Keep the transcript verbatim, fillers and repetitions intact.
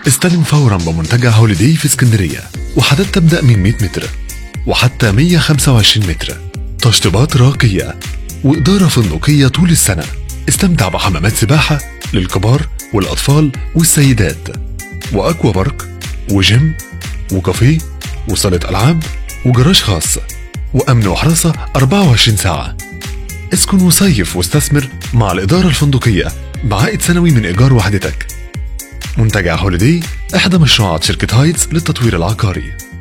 استلم فورا بمنتجع هوليداي في اسكندرية، وحدات تبدأ من مئة متر وحتى مئة وخمسة وعشرين متر، تشطيبات راقية وإدارة فندقية طول السنة. استمتع بحمامات سباحة للكبار والأطفال والسيدات، وأكوا بارك وجيم وكافيه وصالة ألعاب وجراج خاص، وأمن وحراسة أربعة وعشرين ساعة. اسكن وصيف واستثمر مع الإدارة الفندقية بعائد سنوي من إيجار وحدتك. منتجع هوليداي إحدى مشروعات شركة هايتس للتطوير العقاري.